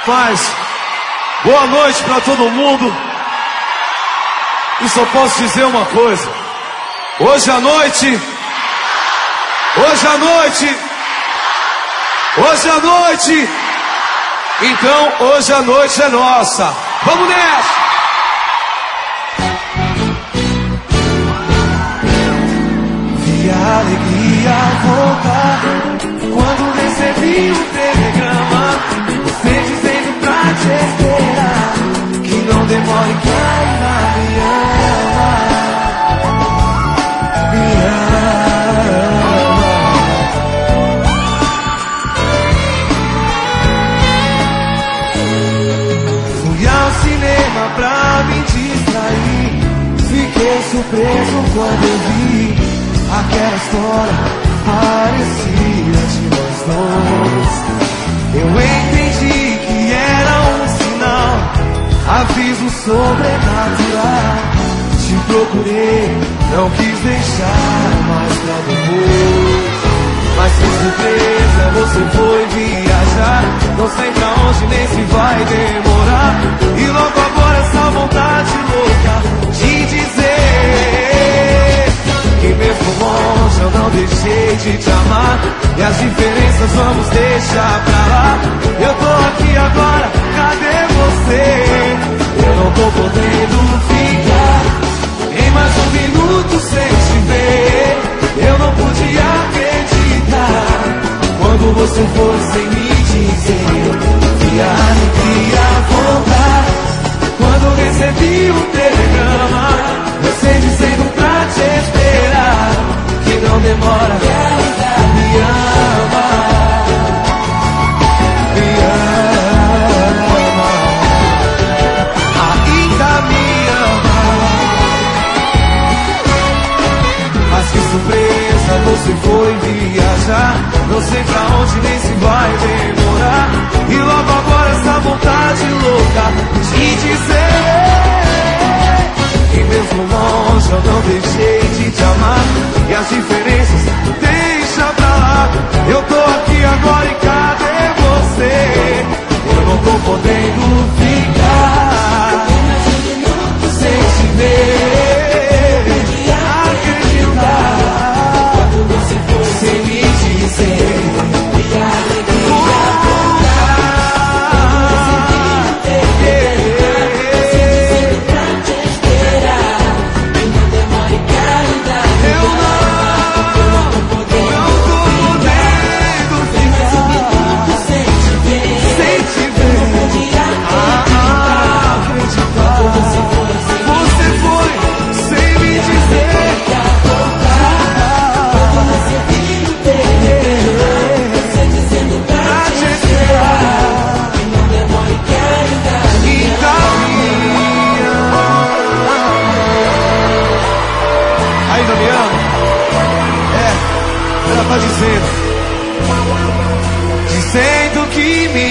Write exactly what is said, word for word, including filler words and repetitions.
Paz, boa noite pra todo mundo. E só posso dizer uma coisa: hoje à noite, hoje à noite, hoje à noite, então hoje à noite é nossa. Vamos nessa! Vi a alegria voltar quando recebi o telegrama, você dizendo pra te esperar, que não demore, que ainda me ama, me ama. Fui ao cinema pra me distrair, fiquei surpreso quando eu vi aquela história parecia de nós dois. Eu entendi que era um sinal, aviso sobrenatural. Te procurei, não quis deixar mais pra depois, mas que surpresa, você foi viajar. Não sei pra onde nem se vai demorar. E logo agora essa vontade louca de dizer que mesmo longe eu não deixei de te amar. E as diferenças vamos deixar pra lá. Eu tô aqui agora, cadê você? Eu não tô podendo ficar em mais um minuto sem te ver. Eu não podia acreditar quando você foi sem me dizer. Que a alegria voltar quando recebi o telegrama, você dizendo pra te esperar, que não demora, que ainda me ama, me ama, ainda me ama. Mas que surpresa, você foi viajar. Não sei pra onde nem se vai demorar. E logo agora essa vontade louca de dizer que mesmo longe eu não deixei de te amar. E as diferenças deixa pra lá. Eu tô aqui agora e cadê você? Eu não tô podendo ficar sem te ver, acreditar quando você foi sem me dizer. E a alegria dizendo, dizendo que me